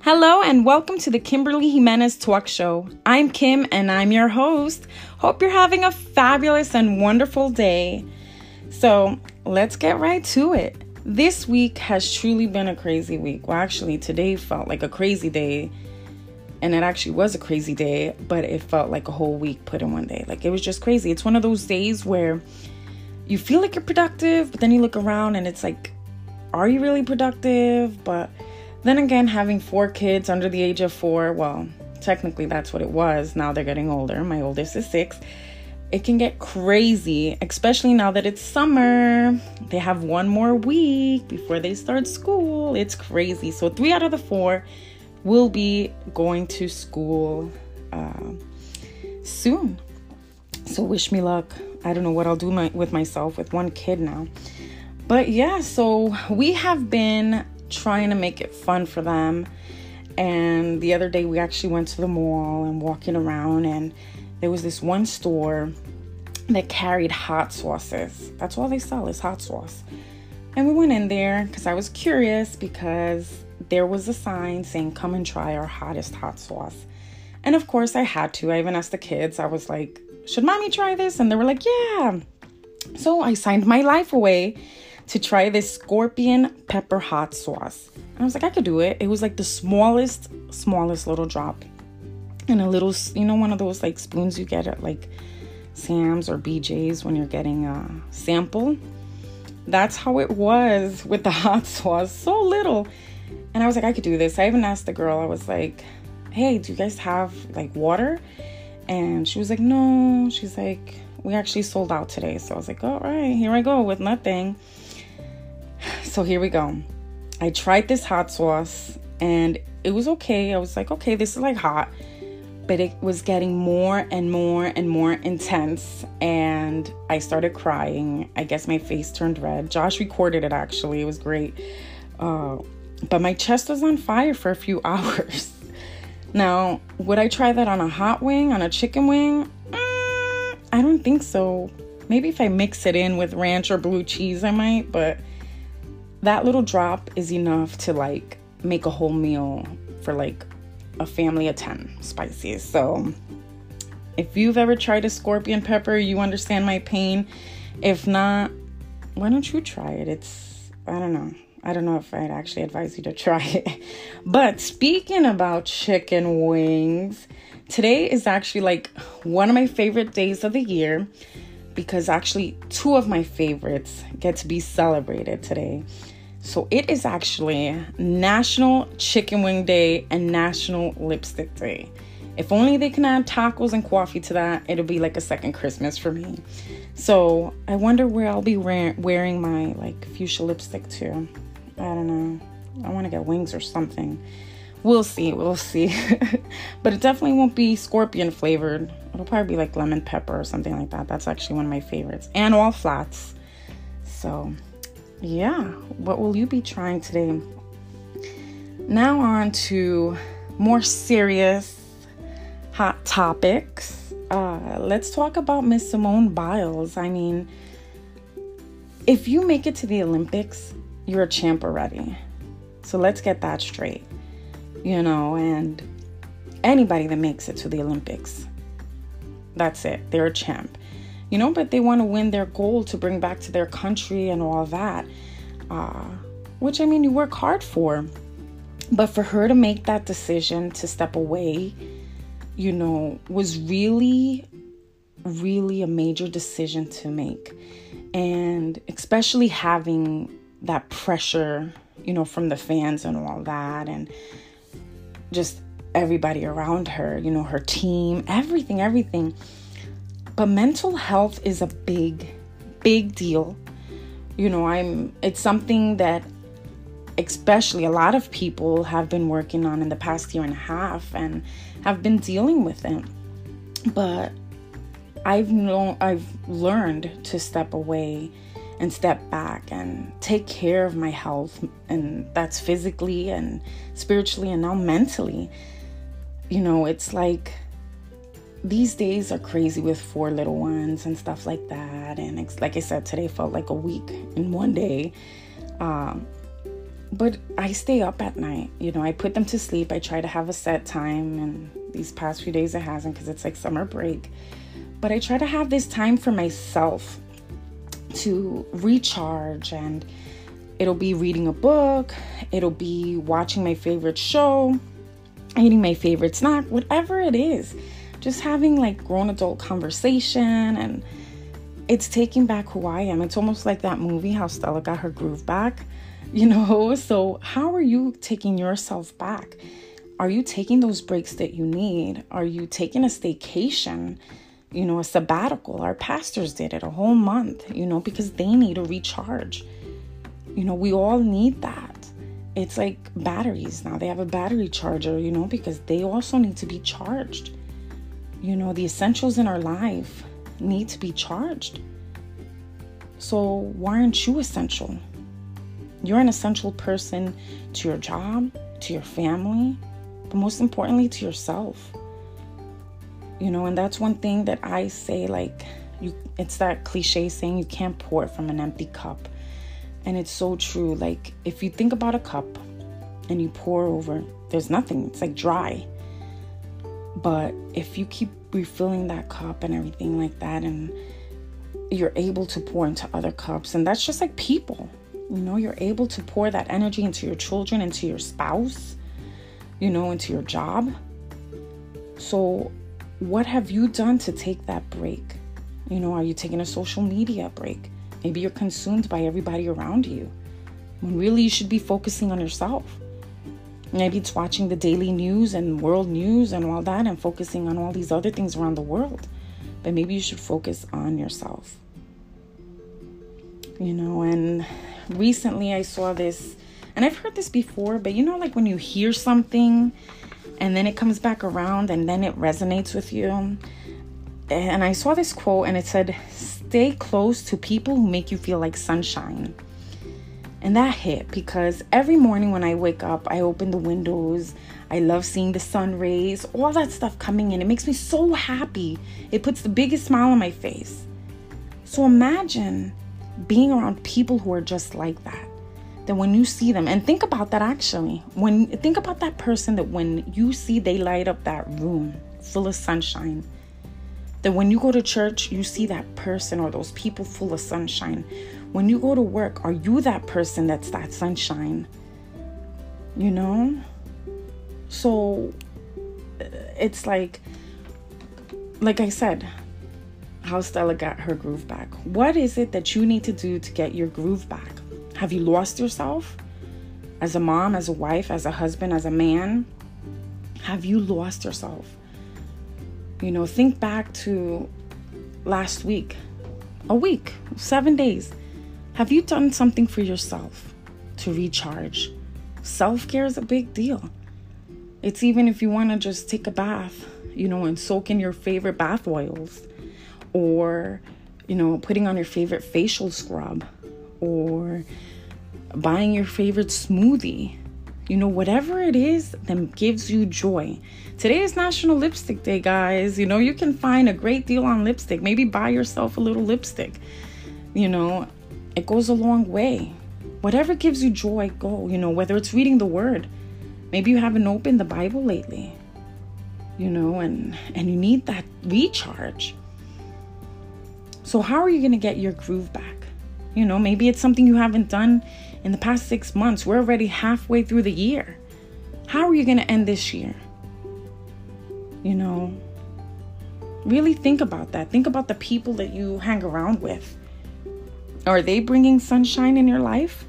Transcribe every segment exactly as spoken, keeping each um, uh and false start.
Hello and welcome to the Kimberly Jimenez Talk Show. I'm Kim and I'm your host. Hope you're having a fabulous and wonderful day. So let's get right to it. This week has truly been a crazy week. Well, actually, today felt like a crazy day. And it actually was a crazy day, but it felt like a whole week put in one day. Like it was just crazy. It's one of those days where you feel like you're productive, but then you look around and it's like, are you really productive? But then again, having four kids under the age of four, well, technically that's what it was. Now they're getting older. My oldest is six. It can get crazy, especially now that it's summer. They have one more week before they start school. It's crazy. So three out of the four will be going to school uh, soon. So wish me luck. I don't know what I'll do my, with myself with one kid now. But yeah, so we have been trying to make it fun for them. And the other day we actually went to the mall and walking around, and there was this one store that carried hot sauces. That's all they sell is hot sauce. And we went in there because I was curious, because there was a sign saying, come and try our hottest hot sauce. And of course I had to. I even asked the kids. I was like, should mommy try this? And they were like, yeah. So I signed my life away to try this scorpion pepper hot sauce. And I was like, I could do it. It was like the smallest, smallest little drop. And a little, you know, one of those like spoons you get at like Sam's or B J's when you're getting a sample. That's how it was with the hot sauce. So little. And I was like, I could do this. I even asked the girl, I was like, hey, do you guys have like water? And she was like, no. She's like, we actually sold out today. So I was like, all right, here I go with nothing. So here we go. I tried this hot sauce and it was okay. I was like, okay, this is like hot. But it was getting more and more and more intense. And I started crying. I guess my face turned red. Josh recorded it actually. It was great. Uh, but my chest was on fire for a few hours. Now, would I try that on a hot wing, on a chicken wing? Mm, I don't think so. Maybe if I mix it in with ranch or blue cheese, I might. But that little drop is enough to like make a whole meal for like a family of ten spices. So if you've ever tried a scorpion pepper, you understand my pain. If not, why don't you try it? It's, I don't know. I don't know if I'd actually advise you to try it. But speaking about chicken wings, today is actually like one of my favorite days of the year, because actually two of my favorites get to be celebrated today. So it is actually National Chicken Wing Day and National Lipstick Day. If only they can add tacos and coffee to that, it'll be like a second Christmas for me. So I wonder where I'll be wearing my like fuchsia lipstick to. I don't know. I want to get wings or something. We'll see. We'll see. But it definitely won't be scorpion flavored. It'll probably be like lemon pepper or something like that. That's actually one of my favorites. And all flats. So yeah. What will you be trying today? Now on to more serious hot topics. Uh, let's talk about Miss Simone Biles. I mean, if you make it to the Olympics, you're a champ already. So let's get that straight. You know, and anybody that makes it to the Olympics, that's it. They're a champ. You know, but they want to win their gold to bring back to their country and all that. Uh, which, I mean, you work hard for. But for her to make that decision to step away, you know, was really, really a major decision to make. And especially having that pressure, you know, from the fans and all that, and just everybody around her, you know, her team, everything, everything. But mental health is a big, big deal. You know, I'm, it's something that especially a lot of people have been working on in the past year and a half and have been dealing with it. But I've known, I've learned to step away and step back and take care of my health, and that's physically and spiritually and now mentally. You know, it's like these days are crazy with four little ones and stuff like that. And it's, like I said, today felt like a week in one day. Um, but I stay up at night. You know, I put them to sleep. I try to have a set time, and these past few days it hasn't because it's like summer break. But I try to have this time for myself to recharge, and it'll be reading a book, it'll be watching my favorite show, eating my favorite snack, whatever it is. Just having like grown adult conversation, and it's taking back who I am. It's almost like that movie, How Stella Got Her Groove Back, you know? So how are you taking yourself back? Are you taking those breaks that you need? Are you taking a staycation, you know, a sabbatical? Our pastors did it a whole month, you know, because they need a recharge. You know, we all need that. It's like batteries now. They have a battery charger, you know, because they also need to be charged. You know, the essentials in our life need to be charged. So why aren't you essential? You're an essential person to your job, to your family, but most importantly to yourself. You know, and that's one thing that I say, like, you, it's that cliche saying, you can't pour from an empty cup. And it's so true. Like, if you think about a cup and you pour over, there's nothing. It's like dry. But if you keep refilling that cup and everything like that, and you're able to pour into other cups, and that's just like people, you know, you're able to pour that energy into your children, into your spouse, you know, into your job. So what have you done to take that break? You know, are you taking a social media break? Maybe you're consumed by everybody around you, when really you should be focusing on yourself. Maybe it's watching the daily news and world news and all that, and focusing on all these other things around the world. But maybe you should focus on yourself. You know, and recently I saw this, and I've heard this before, but you know, like when you hear something and then it comes back around and then it resonates with you. And I saw this quote, and it said, stay close to people who make you feel like sunshine. And that hit, because every morning when I wake up, I open the windows. I love seeing the sun rays, all that stuff coming in. It makes me so happy. It puts the biggest smile on my face. So imagine being around people who are just like that. That when you see them, and think about that actually, when think about that person that when you see they light up that room full of sunshine, that when you go to church, you see that person or those people full of sunshine. When you go to work, are you that person that's that sunshine? You know? So it's like, like I said, how Stella got her groove back. What is it that you need to do to get your groove back? Have you lost yourself? As a mom, as a wife, as a husband, as a man? Have you lost yourself? You know, think back to last week, a week, seven days. Have you done something for yourself to recharge? Self-care is a big deal. It's even if you want to just take a bath, you know, and soak in your favorite bath oils, or, you know, putting on your favorite facial scrub, or buying your favorite smoothie. You know, whatever it is that gives you joy. Today is National Lipstick Day, guys. You know, you can find a great deal on lipstick. Maybe buy yourself a little lipstick. You know, it goes a long way. Whatever gives you joy, go. You know, whether it's reading the Word. Maybe you haven't opened the Bible lately. You know, and, and you need that recharge. So how are you going to get your groove back? You know, maybe it's something you haven't done in the past six months. We're already halfway through the year. How are you going to end this year? You know, really think about that. Think about the people that you hang around with. Are they bringing sunshine in your life?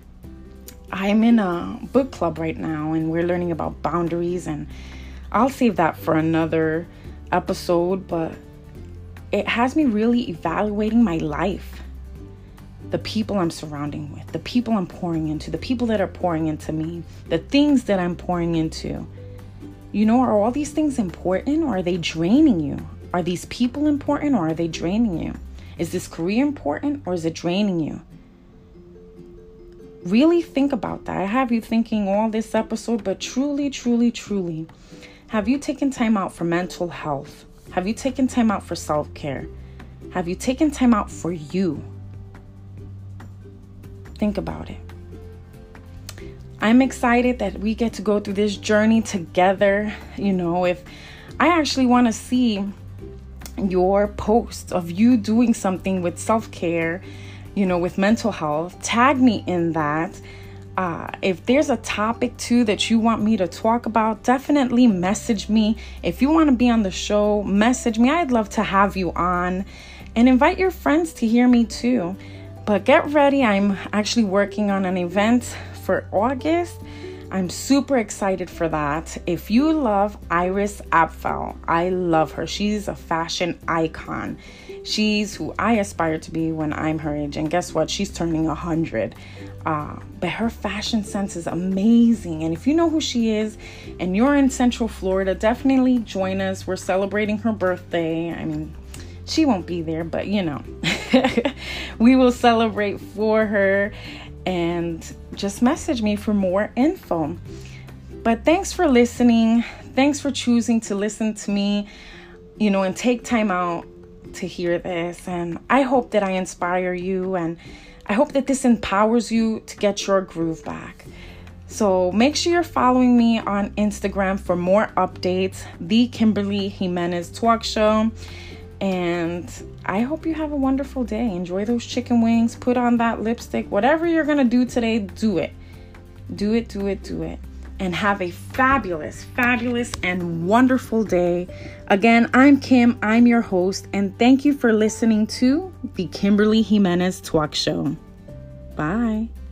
I'm in a book club right now, and we're learning about boundaries, and I'll save that for another episode, but it has me really evaluating my life. The people I'm surrounding with, the people I'm pouring into, the people that are pouring into me, the things that I'm pouring into. You know, are all these things important, or are they draining you? Are these people important, or are they draining you? Is this career important, or is it draining you? Really think about that. I have you thinking all this episode, but truly, truly, truly, have you taken time out for mental health? Have you taken time out for self-care? Have you taken time out for you? Think about it. I'm excited that we get to go through this journey together. You know, if I actually want to see your posts of you doing something with self-care, you know, with mental health, tag me in that. Uh, if there's a topic too that you want me to talk about, definitely message me. If you want to be on the show, message me. I'd love to have you on, and invite your friends to hear me too. But get ready. I'm actually working on an event for August. I'm super excited for that. If you love Iris Apfel, I love her. She's a fashion icon. She's who I aspire to be when I'm her age. And guess what? She's turning one hundred. Uh, but her fashion sense is amazing. And if you know who she is and you're in Central Florida, definitely join us. We're celebrating her birthday. I mean, she won't be there, but you know, we will celebrate for her. And just message me for more info. But thanks for listening. Thanks for choosing to listen to me, you know, and take time out to hear this. And I hope that I inspire you, and I hope that this empowers you to get your groove back. So make sure you're following me on Instagram for more updates. The Kimberly Jimenez Talk Show. And I hope you have a wonderful day. Enjoy those chicken wings. Put on that lipstick. Whatever you're going to do today, do it. Do it, do it, do it. And have a fabulous, fabulous, and wonderful day. Again, I'm Kim. I'm your host. And thank you for listening to the Kimberly Jimenez Talk Show. Bye.